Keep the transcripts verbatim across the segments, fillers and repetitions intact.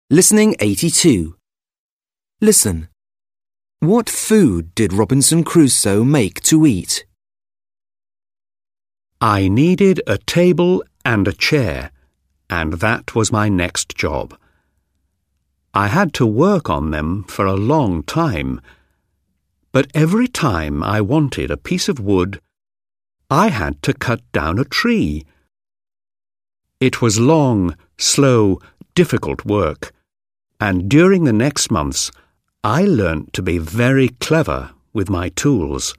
Listening eighty-two. Listen. What food did Robinson Crusoe make to eat? I needed a table and a chair, and that was my next job. I had to work on them for a long time, but every time I wanted a piece of wood, I had to cut down a tree. It was long, slow, difficult work, and during the next months I learnt to be very clever with my tools.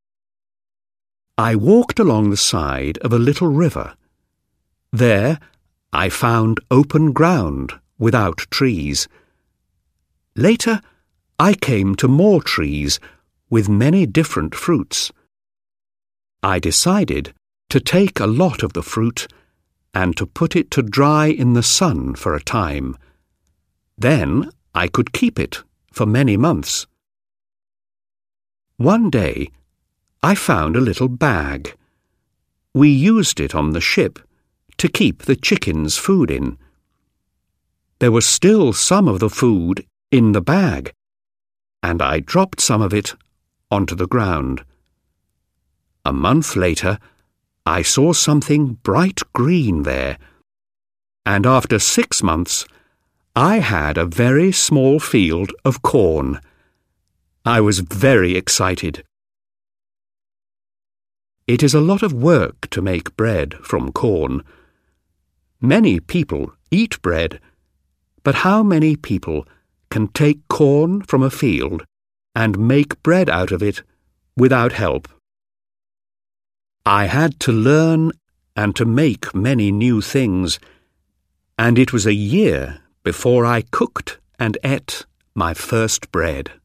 I walked along the side of a little river. There I found open ground without trees. Later I came to more trees with many different fruits. I decided to take a lot of the fruit and to put it to dry in the sun for a time. Then I could keep it for many months. One day I found a little bag. We used it on the ship to keep the chickens' food in. There was still some of the food in the bag, and I dropped some of it onto the ground. A month later, I saw something bright green there, and after six months, I had a very small field of corn. I was very excited. It is a lot of work to make bread from corn. Many people eat bread, but how many people can take corn from a field and make bread out of it without help? I had to learn and to make many new things, and it was a year before I cooked and ate my first bread.